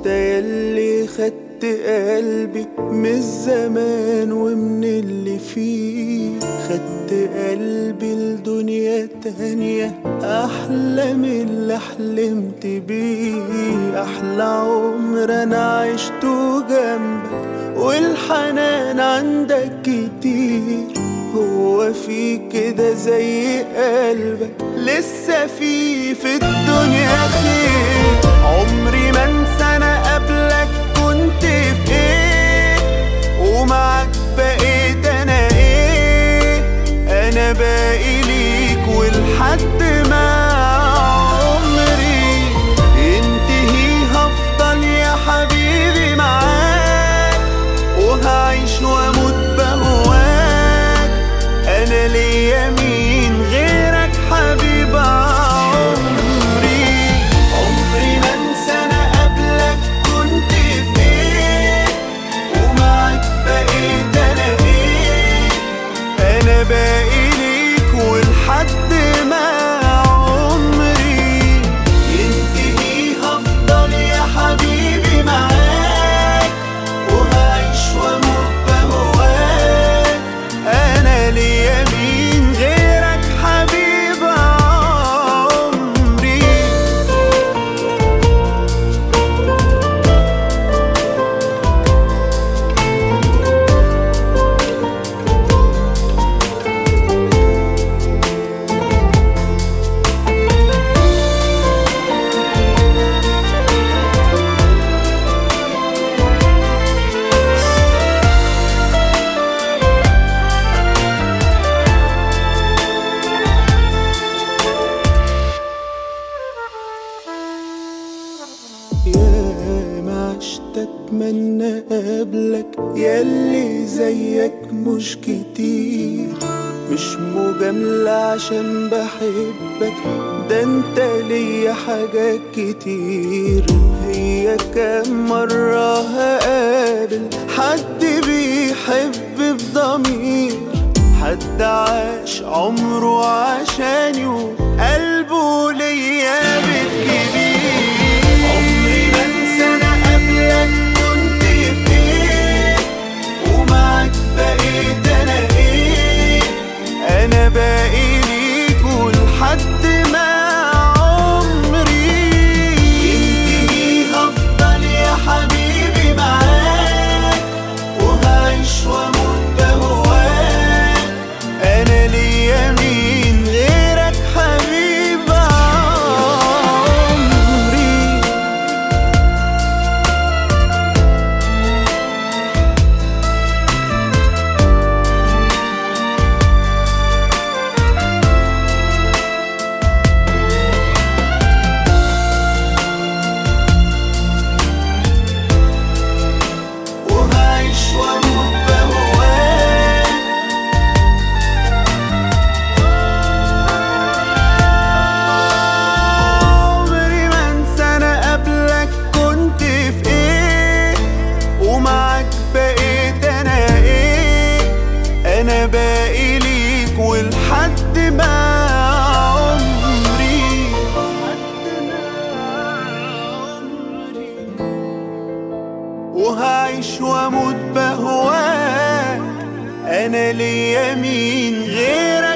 انت ياللي خدت قلبي من الزمان ومن اللي فيه، خدت قلبي لدنيا تانية احلى من اللي حلمت بيه. احلى عمر انا عشته جنبك والحنان عندك كتير، هو في كده زي قلبك لسه في الدنيا خير. عمري ما انسى انا قبلك كنت في ايه، ومعاك بقيت انا ايه. انا باقي ليك ولحد ما عمري ينتهي هفضل يا حبيبي معاك، وهعيش واموت بهواك. انا ليا مين غيرك حبيب عمري. عمري ما انسى انا قبلك كنت في ايه، ومعاك بقيت انا ايه. انا باقي ليك ولحد ما عمري ينتهي هفضل يا حبيبي معاك، وهعيش واموت بهواك. انا ليا مين غيرك حبيب عمري. يا ما عشت اتمنى قبلك ياللي زيك مش كتير، مش مجاملة عشان بحبك، ده انت ليا حاجات كتير. هي كام مرة هقابل حد بيحب بضمير، حد عاش عمره عشاني وقلبه ليا بيت كبير. عمري ما انسى انا قبلك كنت في ايه، ومعاك بقيت انا ايه. انا باقي ليك ولحد ما عمري ينتهي هفضل يا حبيبي معاك، وهعيش واموت بهواك. انا ليا مين غيرك حبيب عمري. وهعيش واموت بهواك. عمري ما انسى انا قبلك كنت في ايه، ومعاك بقيت انا ايه. انا باقي ليك ولحد ما عمري وهعيش واموت بهواك. انا ليا مين غيرك